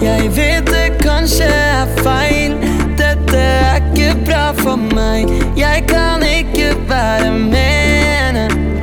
Jeg vet det kanskje er feil. Dette er ikke bra for meg. Jeg kan ikke være med.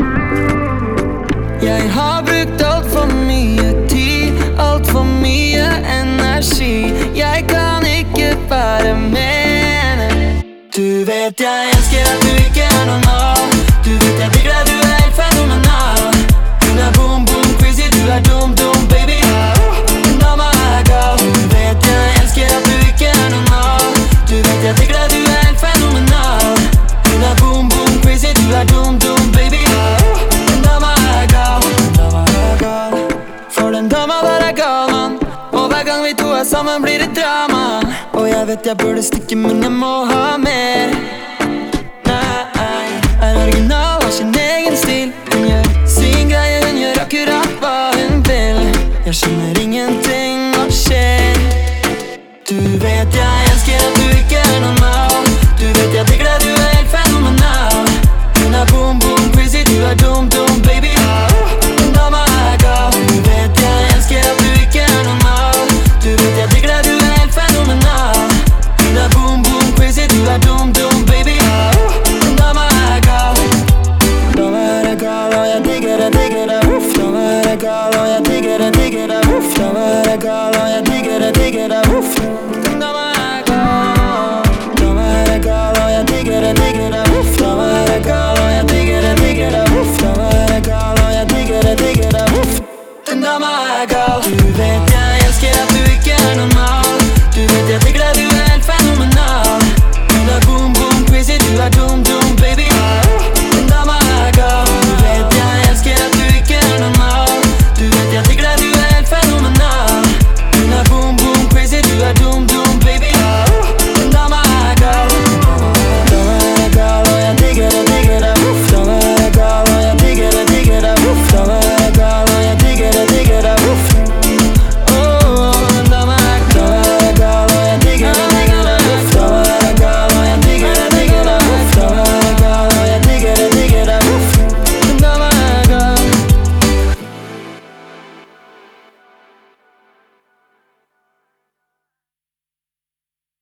Jeg har brukt alt for mye tid, alt for mye energi. Jeg kan ikke være med. Du vet jeg elsker at du ikke er normal. Du vet jeg digger deg, du er helt fenomenal. Hun er boom boom crazy, du er dum dum baby. Dama er gal. Du vet jeg elsker at du ikke er normal. Du vet jeg digger deg, du er helt fenomenal. Hun er boom boom crazy, du er dum dum baby. Dama er gal. Dama er gal. For den dama der er gal, man. Og hver gang vi to er sammen blir det drama. Og jeg vet jeg burde stikke, men jeg må ha mer. Nei, er original, har sin egen stil. Hun gjør sin greie, hun gjør akkurat hva hun vil. Jeg skjønner ingenting hva skjer. Du vet jeg elsker at du ikke er normal. Du vet jeg digger deg, du er helt fenomenal. Hun er boom boom crazy, du er dum dum baby. Dama er gal. Du vet jeg elsker at du ikke er normal. Du vet jeg digger deg, du er helt fenomenal. Hun er boom boom crazy, du er dum dum baby. Dama er gal. Dama er gal, og jeg digger det, digger det. Uff. Dama er gal, og jeg digger det, digger det. Uff. Dama er gal, og jeg digger det, digger det. Uff. Dama er gal. Dama er gal, og jeg digger det, digger det. Uff. Dama er gal, og jeg digger det, digger det. Uff. Dama er gal, og jeg digger det, digger det. Uff. Dama er gal.